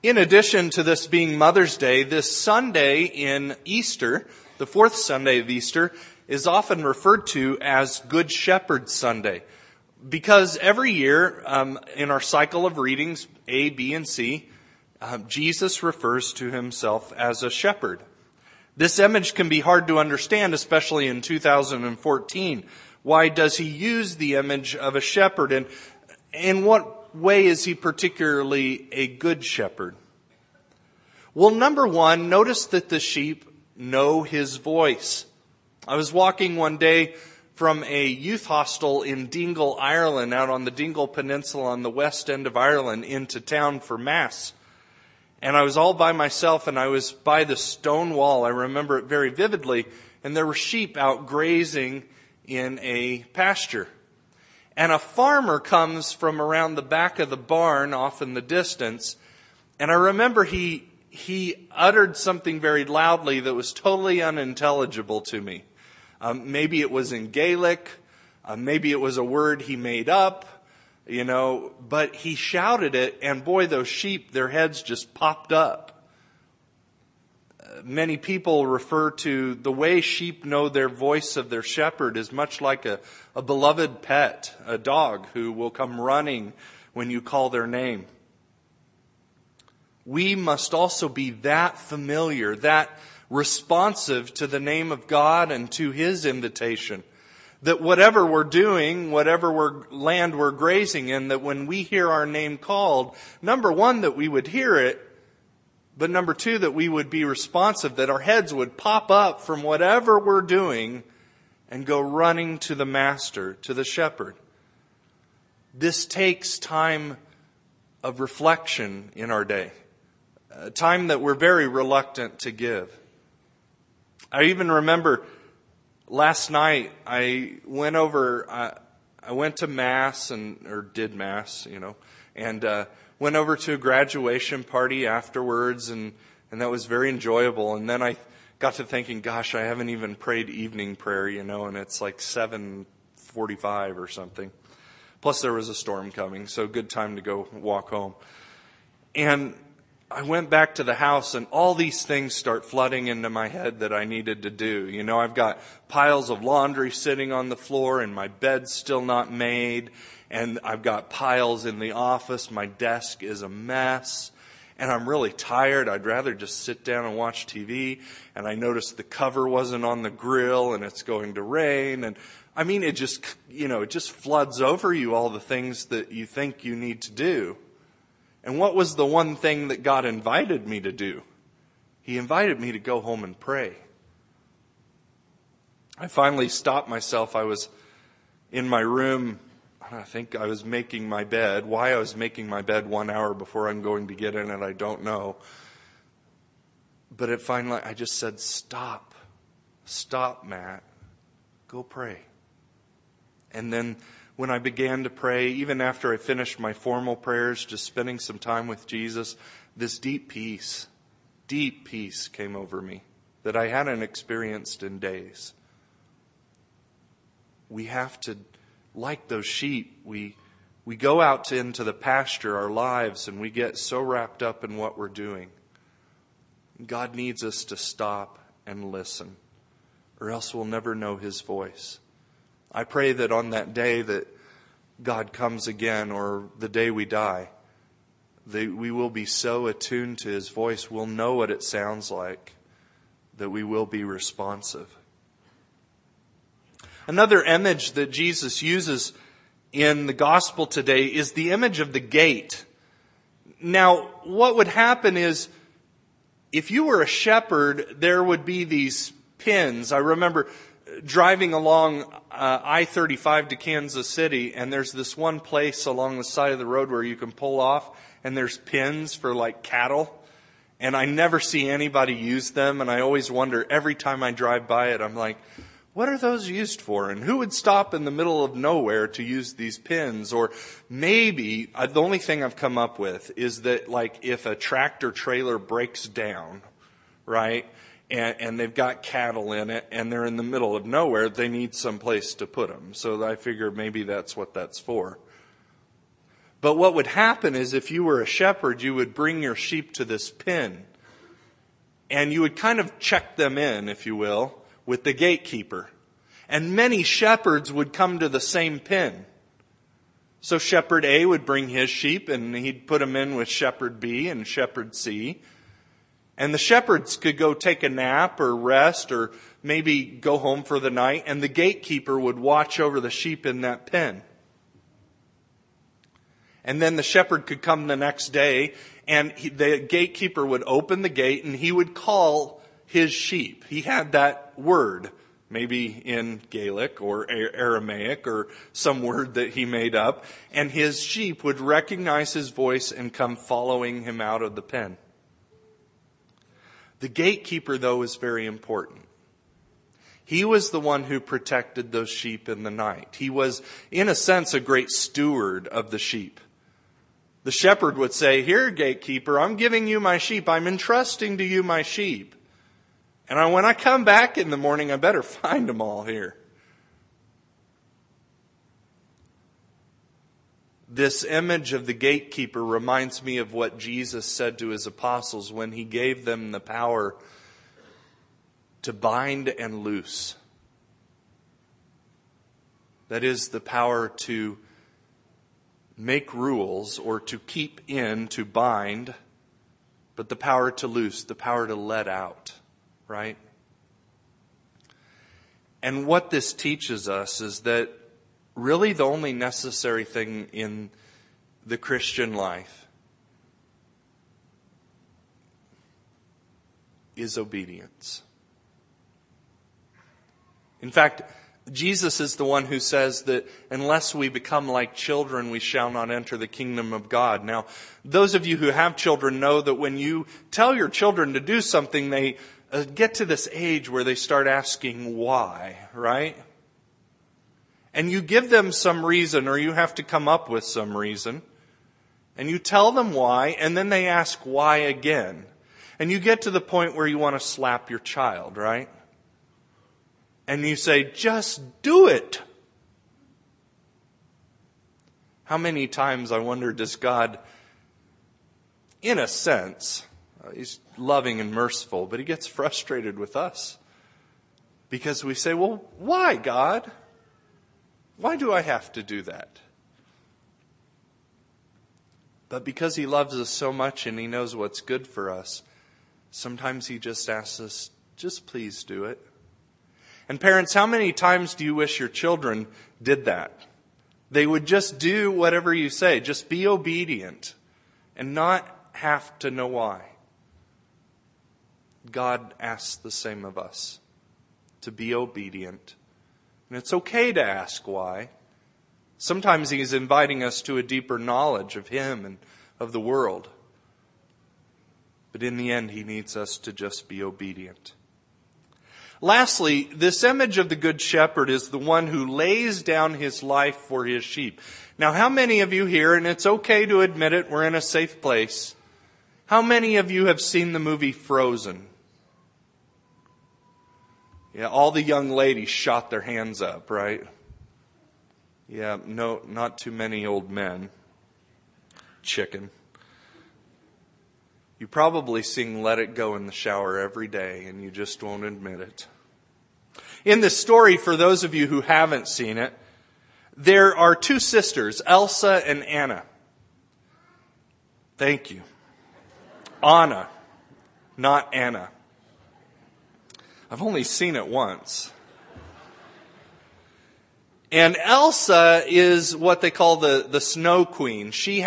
In addition to this being Mother's Day, this Sunday in Easter, the fourth Sunday of Easter, is often referred to as Good Shepherd Sunday. Because every year in our cycle of readings, A, B, and C, Jesus refers to himself as a shepherd. This image can be hard to understand, especially in 2014. Why does he use the image of a shepherd? And in what way is he particularly a good shepherd? Well, number one, notice that the sheep know his voice. I was walking one day from a youth hostel in Dingle, Ireland, out on the Dingle Peninsula on the west end of Ireland, into town for Mass. And I was all by myself, and I was by the stone wall. I remember it very vividly. And there were sheep out grazing in a pasture. And a farmer comes from around the back of the barn off in the distance. And I remember he uttered something very loudly that was totally unintelligible to me. Maybe it was in Gaelic. Maybe it was a word he made up, but he shouted it, and boy, those sheep, their heads just popped up. Many people refer to the way sheep know their voice of their shepherd is much like a beloved pet, a dog who will come running when you call their name. We must also be that familiar, that responsive to the name of God and to his invitation. That whatever we're doing, whatever land we're grazing in, that when we hear our name called, number one, that we would hear it, but number two, that we would be responsive, that our heads would pop up from whatever we're doing and go running to the master, to the shepherd. This takes time of reflection in our day, a time that we're very reluctant to give. I even remember last night I went to Mass or did Mass, and went over to a graduation party afterwards, and that was very enjoyable. And then I got to thinking, gosh, I haven't even prayed evening prayer, and it's like 7:45 or something. Plus there was a storm coming, so good time to go walk home. And I went back to the house, and all these things start flooding into my head that I needed to do. I've got piles of laundry sitting on the floor, and my bed's still not made. And I've got piles in the office. My desk is a mess. And I'm really tired. I'd rather just sit down and watch TV. And I noticed the cover wasn't on the grill, and it's going to rain. And I mean, it just floods over you, all the things that you think you need to do. And what was the one thing that God invited me to do? He invited me to go home and pray. I finally stopped myself. I was in my room. I think I was making my bed. Why I was making my bed 1 hour before I'm going to get in it, I don't know. But I just said, stop. Stop, Matt. Go pray. And then when I began to pray, even after I finished my formal prayers, just spending some time with Jesus, this deep peace came over me that I hadn't experienced in days. We have to, like those sheep, we go out into the pasture, our lives, and we get so wrapped up in what we're doing. God needs us to stop and listen, or else we'll never know his voice. I pray that on that day that God comes again, or the day we die, that we will be so attuned to his voice, we'll know what it sounds like, that we will be responsive. Another image that Jesus uses in the gospel today is the image of the gate. Now, what would happen is, if you were a shepherd, there would be these pins. I remember driving along I-35 to Kansas City, and there's this one place along the side of the road where you can pull off, and there's pins for like cattle. And I never see anybody use them, and I always wonder, every time I drive by it, I'm like, what are those used for? And who would stop in the middle of nowhere to use these pins? Or maybe, the only thing I've come up with is that, like, if a tractor trailer breaks down, right, and they've got cattle in it, and they're in the middle of nowhere, they need some place to put them. So I figure maybe that's what that's for. But what would happen is if you were a shepherd, you would bring your sheep to this pen. And you would kind of check them in, if you will, with the gatekeeper. And many shepherds would come to the same pen. So shepherd A would bring his sheep and he'd put them in with shepherd B and shepherd C. And the shepherds could go take a nap or rest or maybe go home for the night. And the gatekeeper would watch over the sheep in that pen. And then the shepherd could come the next day and the gatekeeper would open the gate and he would call his sheep. He had that word, maybe in Gaelic or Aramaic or some word that he made up. And his sheep would recognize his voice and come following him out of the pen. The gatekeeper, though, is very important. He was the one who protected those sheep in the night. He was, in a sense, a great steward of the sheep. The shepherd would say, "Here, gatekeeper, I'm giving you my sheep. I'm entrusting to you my sheep. And when I come back in the morning, I better find them all here." This image of the gatekeeper reminds me of what Jesus said to his apostles when he gave them the power to bind and loose. That is, the power to make rules or to keep in, to bind, but the power to loose, the power to let out, right? And what this teaches us is that really the only necessary thing in the Christian life is obedience. In fact, Jesus is the one who says that unless we become like children, we shall not enter the kingdom of God. Now, those of you who have children know that when you tell your children to do something, they get to this age where they start asking why, right? And you give them some reason, or you have to come up with some reason. And you tell them why, and then they ask why again. And you get to the point where you want to slap your child, right? And you say, "Just do it." How many times, I wonder, does God, in a sense, He's loving and merciful, but He gets frustrated with us. Because we say, "Well, why, God? Why do I have to do that?" But because He loves us so much and He knows what's good for us, sometimes He just asks us, "Just please do it." And parents, how many times do you wish your children did that? They would just do whatever you say. Just be obedient and not have to know why. God asks the same of us, to be obedient. And it's okay to ask why. Sometimes He's inviting us to a deeper knowledge of Him and of the world. But in the end, He needs us to just be obedient. Lastly, this image of the Good Shepherd is the one who lays down his life for his sheep. Now, how many of you here, and it's okay to admit it, we're in a safe place, how many of you have seen the movie Frozen? Yeah, all the young ladies shot their hands up, right? Yeah, no, not too many old men. Chicken. You probably sing Let It Go in the shower every day, and you just won't admit it. In this story, for those of you who haven't seen it, there are two sisters, Elsa and Anna. Thank you. Anna, not Anna. I've only seen it once. And Elsa is what they call the Snow Queen. She